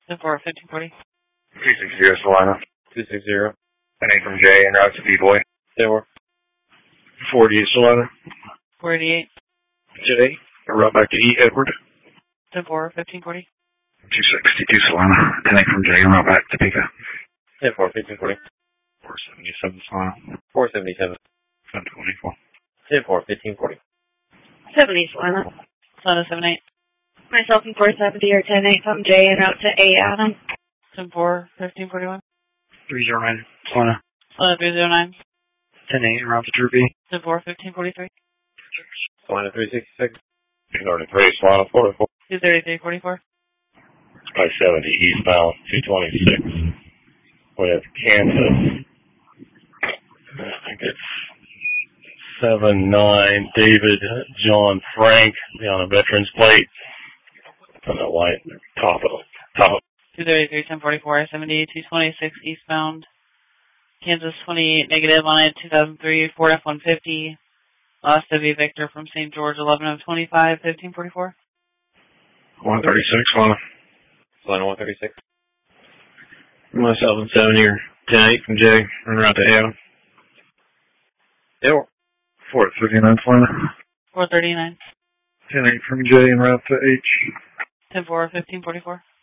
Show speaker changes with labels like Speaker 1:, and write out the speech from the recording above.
Speaker 1: 10-4, 1540.
Speaker 2: 260 Solana.
Speaker 3: 260.
Speaker 2: 10-8 from Jay and route to B-Boy.
Speaker 3: 10-4.
Speaker 4: 48 Solana.
Speaker 1: 488.
Speaker 4: 10-8. Route back to E, Edward.
Speaker 1: 10-4, 1540.
Speaker 2: 262 Solana. 10-8 from Jay and route back to Pika.
Speaker 3: 10-4, 1540.
Speaker 4: 477 Solana.
Speaker 3: 477.
Speaker 4: 724.
Speaker 3: 10-4, 1540.
Speaker 5: 70 Solana.
Speaker 1: Solana 78.
Speaker 5: Myself in 470 or 10-8 from J and out to A Adam.
Speaker 1: 10-4, 1541.
Speaker 4: 309 Solana.
Speaker 1: Solana 309.
Speaker 4: 10-8 route to True B.
Speaker 1: 10-4, 1543.
Speaker 3: Solana 366.
Speaker 2: 233 Solana 44.
Speaker 1: 233, 44.
Speaker 2: 570 eastbound 226 with Kansas. I think it's 79 David John Frank on a veteran's plate. On the white top.
Speaker 1: 233, 1044, 70, 226 eastbound. Kansas 28 negative on it, 2003 Ford F-150. Lost W Victor from St. George, 11 of 25, 1544.
Speaker 4: 136 Solana.
Speaker 3: Solana 136.
Speaker 4: Myself in 70 or 10-8 from J and route to Adam. 439 Solana.
Speaker 1: 439.
Speaker 4: 10-8 from J and route to H.
Speaker 1: 10-4, 1544.